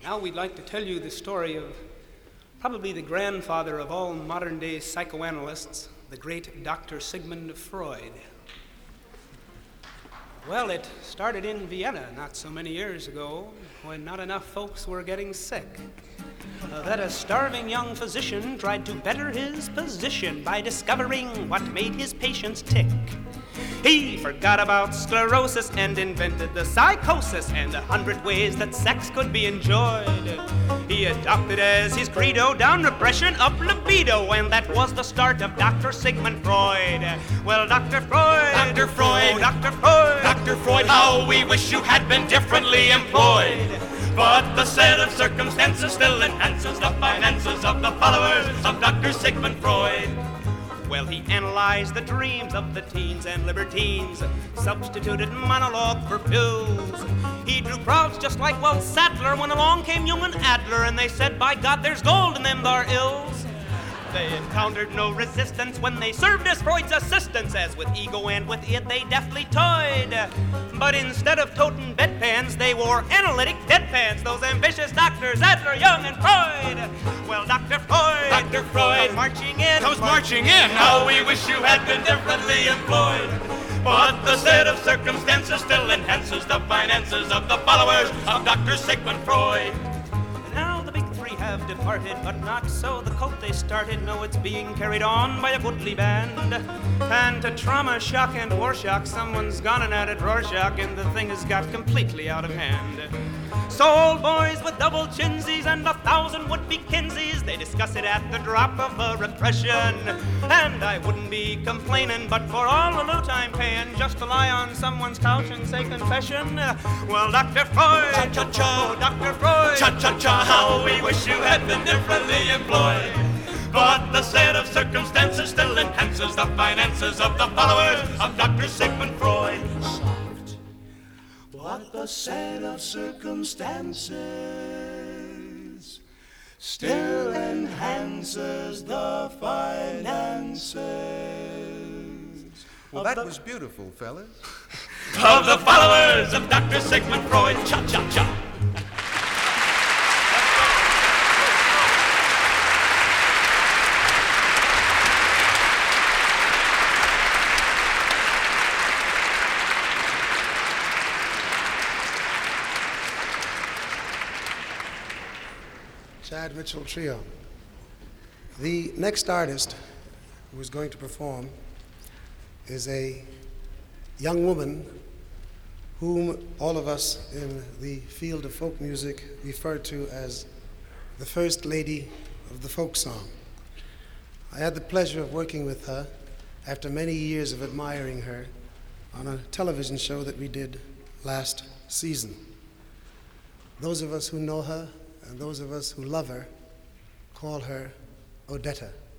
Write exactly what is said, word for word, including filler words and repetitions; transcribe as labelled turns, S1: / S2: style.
S1: Now we'd like to tell you the story of probably the grandfather of all modern-day psychoanalysts, the great Doctor Sigmund Freud. Well, it started in Vienna not so many years ago when not enough folks were getting sick. Uh, that a starving young physician tried to better his position by discovering what made his patients tick. He forgot about sclerosis and invented the psychosis and a hundred ways that sex could be enjoyed. He adopted as his credo down repression of libido, and that was the start of Doctor Sigmund Freud. Well, Doctor Freud,
S2: Doctor Freud,
S1: oh, Doctor Freud,
S2: Doctor Freud, how we wish you had been differently employed. But the set of circumstances still enhances the finances of the followers of Doctor Sigmund Freud.
S1: Well, he analyzed the dreams of the teens and libertines, substituted monologue for pills. He drew crowds just like Walt Sattler when along came Jung and Adler, and they said, by God, there's gold in them thar ills. They encountered no resistance when they served as Freud's assistants, as with ego and with it they deftly toyed. But instead of toting bedpans, they wore analytic deadpans, those ambitious doctors, Adler, Jung, and Freud. Well, Doctor Freud,
S2: Doctor Freud
S1: comes marching in,
S2: comes marching in. How we wish you had been differently employed. But the set of circumstances still enhances the finances of the followers of Doctor Sigmund Freud.
S1: Now the big three have departed, but not so the cult they started. No, it's being carried on by a goodly band. And to trauma, shock, and war shock, someone's gone and added Rorschach, and the thing has got completely out of hand. So old boys with double chinsies and a thousand would-be Kinseys, they discuss it at the drop of a repression. And I wouldn't be complaining, but for all the loot I'm paying, just to lie on someone's couch and say confession. Well, Doctor Freud,
S2: Cha-cha-cha,
S1: oh, Doctor Freud,
S2: cha-cha-cha, how we wish you had been differently employed. But the set of circumstances still enhances the finances of the followers of Doctor Sigmund Freud.
S3: But the set of circumstances still enhances the finances.
S4: Well, that was beautiful, fellas.
S2: Of the followers of Doctor Sigmund Freud. Cha-cha-cha.
S5: Chad Mitchell Trio. The next artist who is going to perform is a young woman whom all of us in the field of folk music refer to as the first lady of the folk song. I had the pleasure of working with her after many years of admiring her on a television show that we did last season. Those of us who know her and those of us who love her call her Odetta.